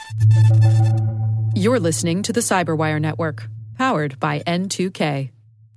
You're listening to the Cyberwire Network, powered by N2K.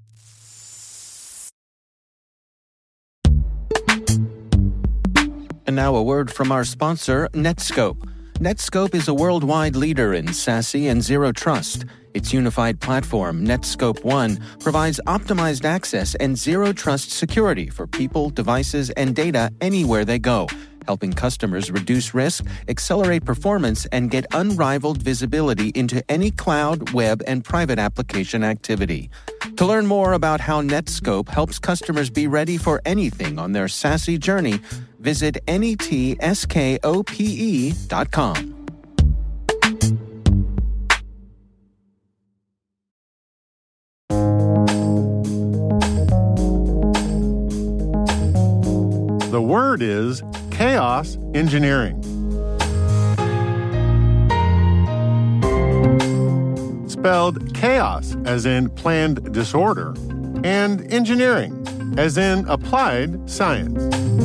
And now a word from our sponsor, Netskope. Netskope is a worldwide leader in SASE and Zero Trust. Its unified platform, Netskope One, provides optimized access and Zero Trust security for people, devices, and data anywhere they go, helping customers reduce risk, accelerate performance, and get unrivaled visibility into any cloud, web, and private application activity. To learn more about how Netskope helps customers be ready for anything on their SASE journey, visit netskope.com. The word is chaos engineering. Spelled chaos as in planned disorder, and engineering as in applied science.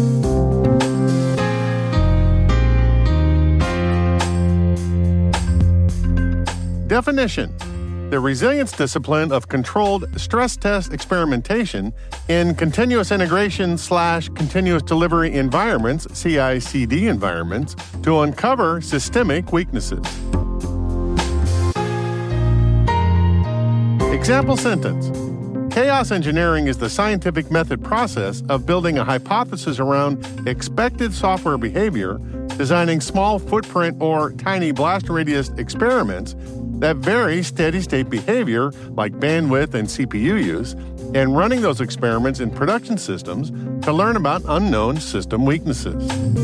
Definition: the resilience discipline of controlled stress test experimentation in continuous integration / continuous delivery environments, CI/CD environments, to uncover systemic weaknesses. Example sentence: chaos engineering is the scientific method process of building a hypothesis around expected software behavior, designing small footprint or tiny blast radius experiments that vary steady-state behavior like bandwidth and CPU use, and running those experiments in production systems to learn about unknown system weaknesses.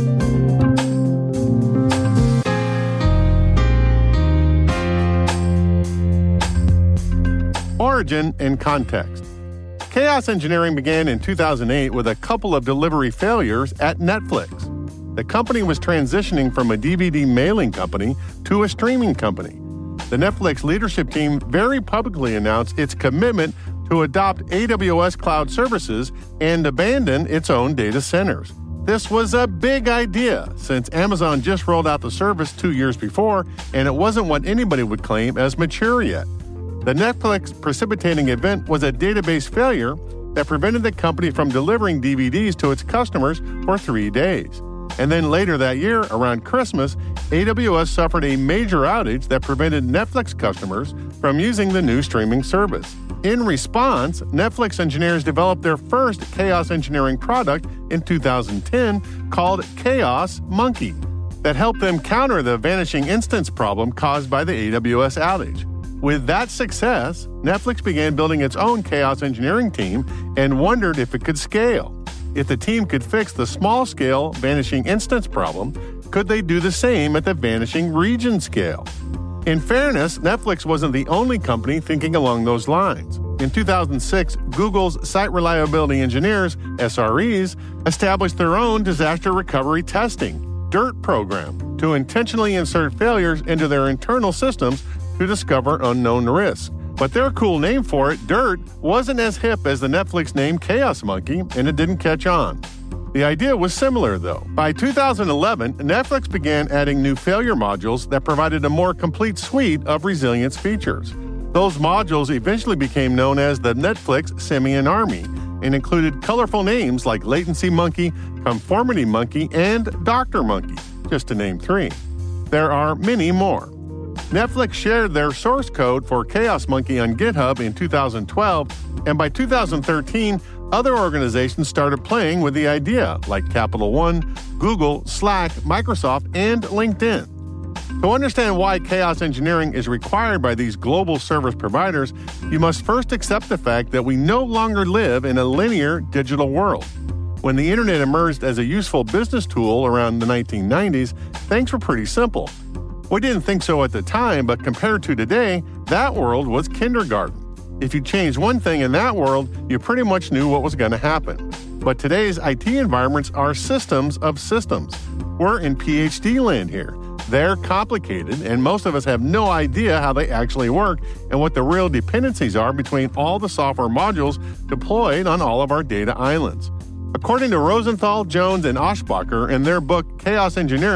Origin and context. Chaos engineering began in 2008 with a couple of delivery failures at Netflix. The company was transitioning from a DVD mailing company to a streaming company. The Netflix leadership team very publicly announced its commitment to adopt AWS cloud services and abandon its own data centers. This was a big idea since Amazon just rolled out the service 2 years before, and it wasn't what anybody would claim as mature yet. The Netflix precipitating event was a database failure that prevented the company from delivering DVDs to its customers for 3 days. And then later that year, around Christmas, AWS suffered a major outage that prevented Netflix customers from using the new streaming service. In response, Netflix engineers developed their first chaos engineering product in 2010 called Chaos Monkey that helped them counter the vanishing instance problem caused by the AWS outage. With that success, Netflix began building its own chaos engineering team and wondered if it could scale. If the team could fix the small-scale vanishing instance problem, could they do the same at the vanishing region scale? In fairness, Netflix wasn't the only company thinking along those lines. In 2006, Google's Site Reliability Engineers, SREs, established their own disaster recovery testing, DIRT program, to intentionally insert failures into their internal systems to discover unknown risks. But their cool name for it, DIRT, wasn't as hip as the Netflix name Chaos Monkey, and it didn't catch on. The idea was similar, though. By 2011, Netflix began adding new failure modules that provided a more complete suite of resilience features. Those modules eventually became known as the Netflix Simian Army and included colorful names like Latency Monkey, Conformity Monkey, and Doctor Monkey, just to name 3. There are many more. Netflix shared their source code for Chaos Monkey on GitHub in 2012, and by 2013, other organizations started playing with the idea, like Capital One, Google, Slack, Microsoft, and LinkedIn. To understand why chaos engineering is required by these global service providers, you must first accept the fact that we no longer live in a linear digital world. When the internet emerged as a useful business tool around the 1990s, things were pretty simple. We didn't think so at the time, but compared to today, that world was kindergarten. If you changed one thing in that world, you pretty much knew what was going to happen. But today's IT environments are systems of systems. We're in PhD land here. They're complicated, and most of us have no idea how they actually work and what the real dependencies are between all the software modules deployed on all of our data islands. According to Rosenthal, Jones, and Oshbacher in their book Chaos Engineering,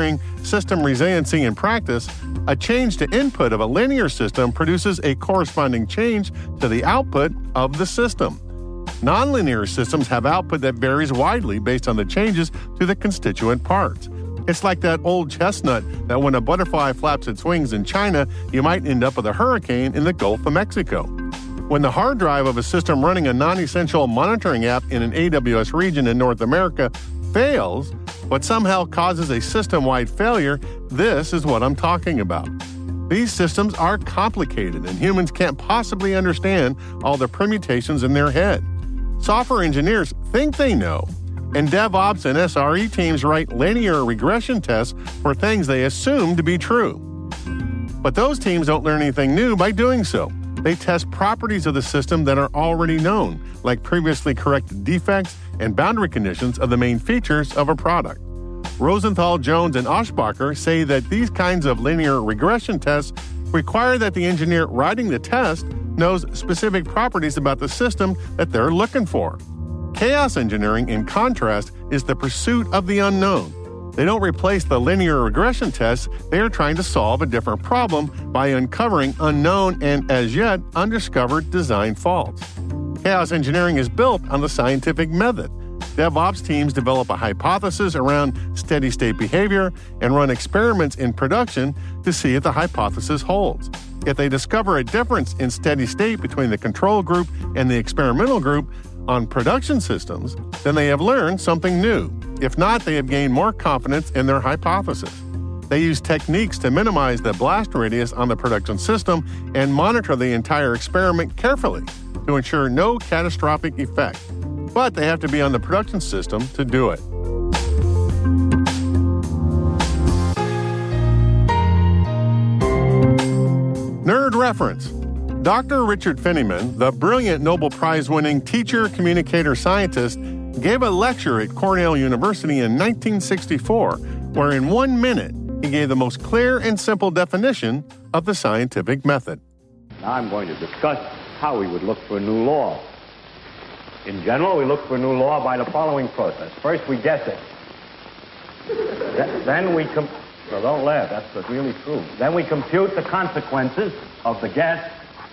system resiliency in practice, a change to input of a linear system produces a corresponding change to the output of the system. Nonlinear systems have output that varies widely based on the changes to the constituent parts. It's like that old chestnut that when a butterfly flaps its wings in China, you might end up with a hurricane in the Gulf of Mexico. When the hard drive of a system running a non-essential monitoring app in an AWS region in North America fails, but somehow causes a system-wide failure, this is what I'm talking about. These systems are complicated, and humans can't possibly understand all the permutations in their head. Software engineers think they know, and DevOps and SRE teams write linear regression tests for things they assume to be true. But those teams don't learn anything new by doing so. They test properties of the system that are already known, like previously corrected defects and boundary conditions of the main features of a product. Rosenthal, Jones, and Oshbacher say that these kinds of linear regression tests require that the engineer writing the test knows specific properties about the system that they're looking for. Chaos engineering, in contrast, is the pursuit of the unknown. They don't replace the linear regression tests, they are trying to solve a different problem by uncovering unknown and as yet undiscovered design faults. Chaos engineering is built on the scientific method. DevOps teams develop a hypothesis around steady-state behavior and run experiments in production to see if the hypothesis holds. If they discover a difference in steady state between the control group and the experimental group on production systems, then they have learned something new. If not, they have gained more confidence in their hypothesis. They use techniques to minimize the blast radius on the production system and monitor the entire experiment carefully to ensure no catastrophic effect. But they have to be on the production system to do it. Nerd reference. Dr. Richard Feynman, the brilliant Nobel Prize-winning teacher, communicator, scientist, gave a lecture at Cornell University in 1964, where in 1 minute he gave the most clear and simple definition of the scientific method. Now I'm going to discuss how we would look for a new law. In general, we look for a new law by the following process. First, we guess it. Then we so don't laugh, that's really true. Then we compute the consequences of the guess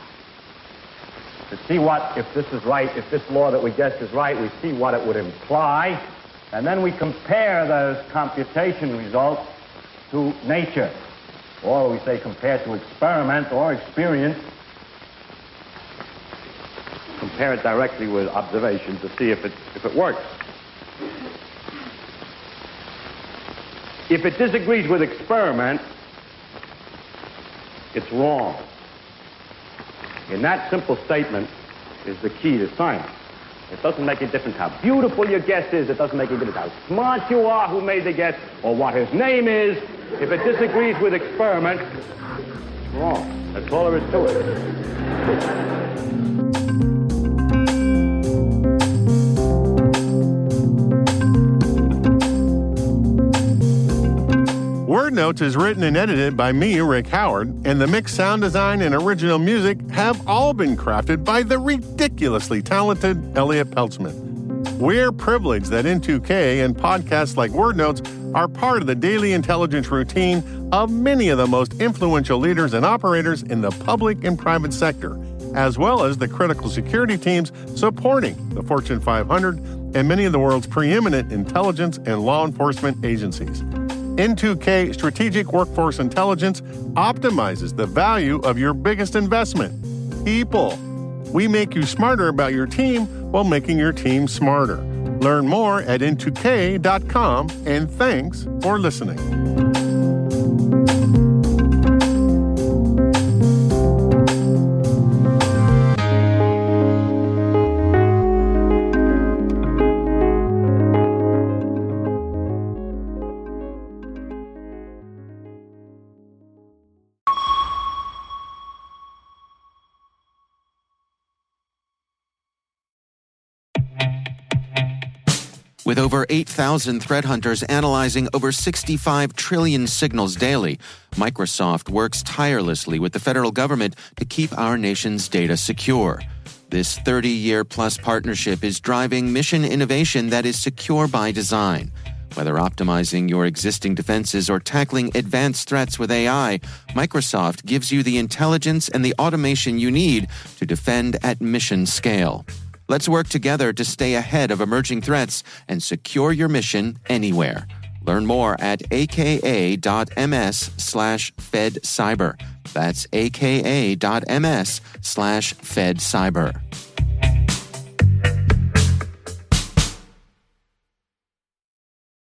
to see what, if this is right, if this law that we guessed is right, we see what it would imply, and then we compare those computation results to nature, or we say compare to experiment or experience. Compare it directly with observation to see if it works. If it disagrees with experiment, it's wrong. In that simple statement is the key to science. It doesn't make a difference how beautiful your guess is. It doesn't make a difference how smart you are who made the guess or what his name is. If it disagrees with experiment, it's wrong. That's all there is to it. Word Notes is written and edited by me, Rick Howard, and the mix, sound design, and original music have all been crafted by the ridiculously talented Elliot Peltzman. We're privileged that N2K and podcasts like Word Notes are part of the daily intelligence routine of many of the most influential leaders and operators in the public and private sector, as well as the critical security teams supporting the Fortune 500 and many of the world's preeminent intelligence and law enforcement agencies. N2K Strategic Workforce Intelligence optimizes the value of your biggest investment, people. We make you smarter about your team while making your team smarter. Learn more at n2k.com, and thanks for listening. With over 8,000 threat hunters analyzing over 65 trillion signals daily, Microsoft works tirelessly with the federal government to keep our nation's data secure. This 30-year-plus partnership is driving mission innovation that is secure by design. Whether optimizing your existing defenses or tackling advanced threats with AI, Microsoft gives you the intelligence and the automation you need to defend at mission scale. Let's work together to stay ahead of emerging threats and secure your mission anywhere. Learn more at aka.ms/fedcyber. That's aka.ms/fedcyber.